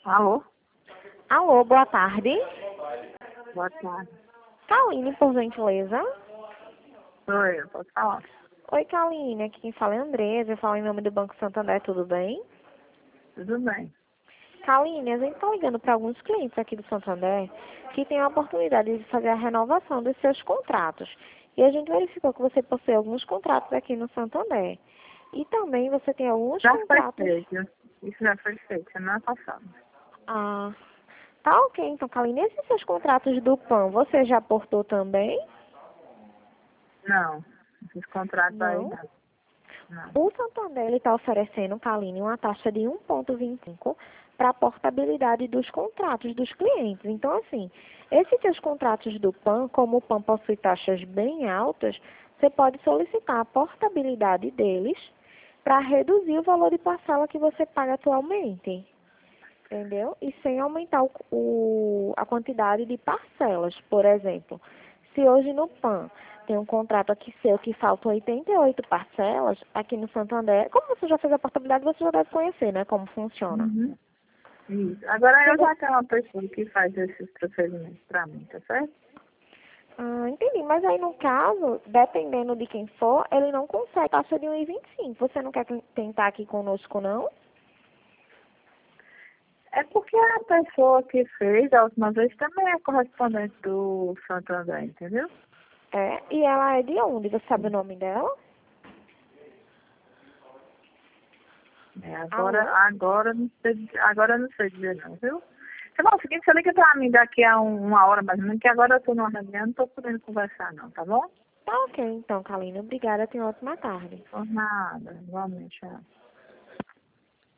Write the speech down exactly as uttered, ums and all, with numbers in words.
Alô? Alô, boa tarde. Boa tarde. Kaline, por gentileza. Oi, eu posso falar? Oi, Kaline, aqui quem fala é Andresa, eu falo em nome do Banco Santander, tudo bem? Tudo bem. Kaline, a gente está ligando para alguns clientes aqui do Santander que têm a oportunidade de fazer a renovação dos seus contratos. E a gente verificou que você possui alguns contratos aqui no Santander. E também você tem alguns Já foi contratos... feito. Isso já foi feito semana passada. Ah, tá ok. Então, Kaline, esses seus contratos do P A N, você já aportou também? Não. Esses contratos aí Não? não. Não. O Santander está oferecendo, Kaline, uma taxa de um vírgula vinte e cinco para a portabilidade dos contratos dos clientes. Então, assim, esses seus contratos do P A N, como o P A N possui taxas bem altas, você pode solicitar a portabilidade deles para reduzir o valor de parcela que você paga atualmente. Entendeu? E sem aumentar o, o- a quantidade de parcelas. Por exemplo, se hoje no P A N tem um contrato aqui seu que faltam oitenta e oito parcelas, aqui no Santander, como você já fez a portabilidade, você já deve conhecer, né, como funciona. Uhum. Isso. Agora Se eu vo- já tenho uma pessoa que faz esses procedimentos pra mim, tá certo? Ah, entendi, mas aí no caso, dependendo de quem for, ele não consegue taxa de um vírgula vinte e cinco. Você não quer ten- tentar aqui conosco, não? É porque a pessoa que fez a última vez também é correspondente do Santander, entendeu? É, e ela é de onde? Você sabe o nome dela? É, agora, Alô? agora, não sei, agora eu não sei dizer não, viu? Tá bom, o seguinte, você liga pra mim daqui a um- uma hora mais ou menos, que agora eu tô numa reunião, não tô podendo conversar não, tá bom? Tá ok, então, Kalina. Obrigada. Tenha uma ótima tarde. Por nada, igualmente, tchau.